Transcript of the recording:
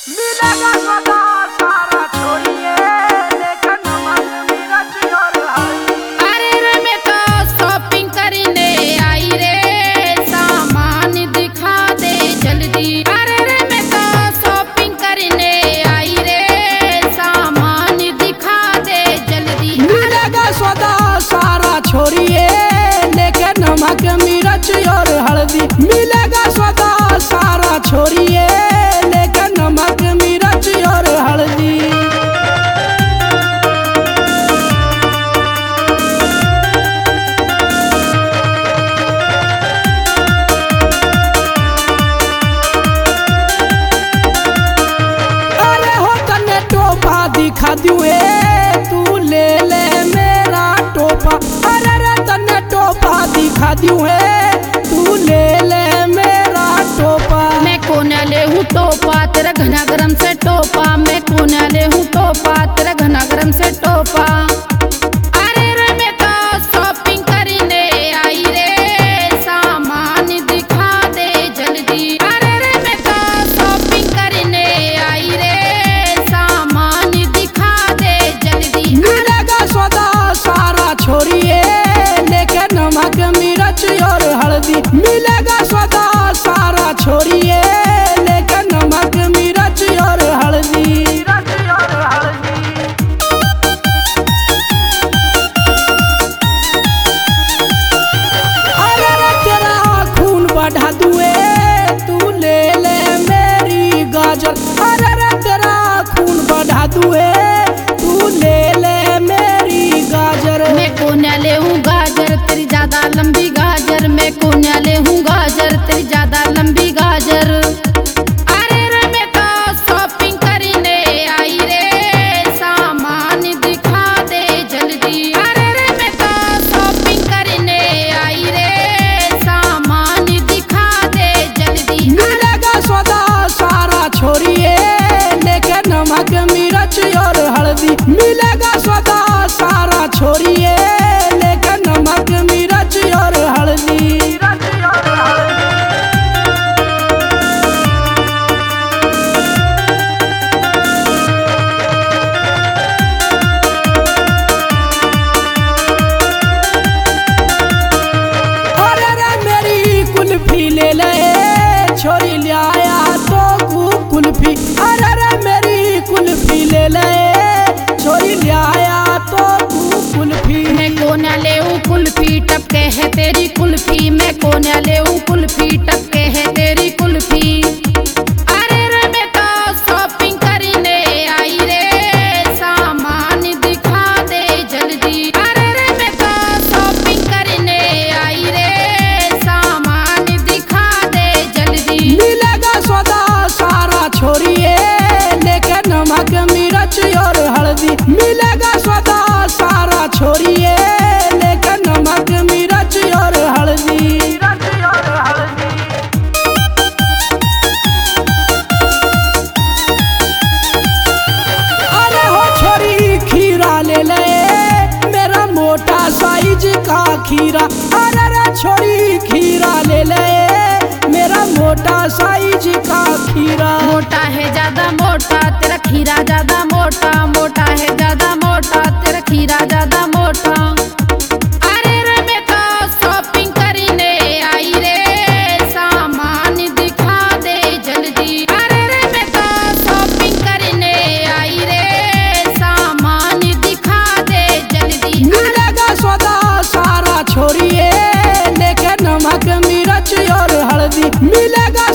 मिलेगा सदा सारा छोड़िए लेकिन मन मिर्च और हल्दी। अरे रे मैं तो शॉपिंग करने आई रे, सामान दिखा दे जल्दी। अरे रे मैं तो शॉपिंग करने आई रे, सामान दिखा दे जल्दी। मिलेगा सदा सारा छोड़िए लेकिन नमक मिर्च और हल्दी। मिलेगा सदा सारा छोड़िए लेकिन नमक मिर्च और हल्दी। अरे हो तन्ने टोपा दिखा दुए तू ले ले मेरा टोपा। अरे रे तन्ने टोपा दिखा दुए तू ले ले मेरा टोपा। मैं कौन ले हूँ टोपा तेरा घना गरम से टोपा। मैं कौन ले हूँ टोपा तेरा घना गरम से टोपा। अरे रे मैं तो शॉपिंग करने आई रे, सामान दिखा दे जल्दी। अरे रे मैं तो शॉपिंग करने आई रे, सामान दिखा दे जल्दी। मिलेगा सदा सारा छोड़िए लेकिन नमक मिर्च और हल्दी। मिलेगा सदा सारा छोड़िए लेकिन नमक मिर्च और हल्दी। अरे रे तेरा खून बढ़ा दुए तू ले ले मेरी गाजर। अरे रे तेरा खून बढ़ा दुए तू ले ले मेरी गाजर। मैं कौन ले हूँ गाजर तेरी ज्यादा लंबी गाजर। मैं कौन ले हूँ गाजर तेरी ज्यादा लंबी गाजर। अरे रे मैं तो शॉपिंग करने आई रे, सामान दिखा दे जल्दी। अरे रे मैं तो शॉपिंग करने आई रे, सामान दिखा दे जल्दी। मिलेगा सदा सारा छोड़िए लेकिन नमक मिर्च और हल्दी। मिलेगा सदा सारा छोड़िए लेकिन नमक मिर्च और हल्दी। अरे रे मेरी कुल्फी ले ले छोरी ले आया तो कुल्फी। अरे रे मेरी कुल्फी ले ले छोरी ले आया तो कुल्फी। मैं कौन ले हूँ कुल्फी टपके है तेरी कुल्फी। मैं कौन ले हूँ कुल्फी टपके है तेरी कुल्फी। अरे रे मैं तो शॉपिंग करने आई रे, सामान दिखा दे जल्दी। अरे रे मैं तो शॉपिंग करने आई रे, सामान दिखा दे जल्दी। मिलेगा सदा सारा छोड़िए लेकिन नमक मिर्च और हल्दी। मिलेगा सदा सारा छोड़िए लेकिन नमक मिर्च और हल्दी। अरे हो छोरी खीरा ले ले मेरा मोटा साइज का खीरा। अरे रे छोरी खीरा ले ले मेरा मोटा साइज का खीरा। मोटा है ज्यादा मोटा तेरा खीरा ज्यादा मोटा। मोटा है ज्यादा मोटा तेरा खीरा ज्यादा मोटा। अरे रे मैं तो शॉपिंग करने आई रे, सामान दिखा दे जल्दी। अरे रे मैं तो शॉपिंग करने आई रे, सामान दिखा दे जल्दी। मिलेगा सदा सारा छोड़िए लेकिन नमक मिर्च और हल्दी। मिलेगा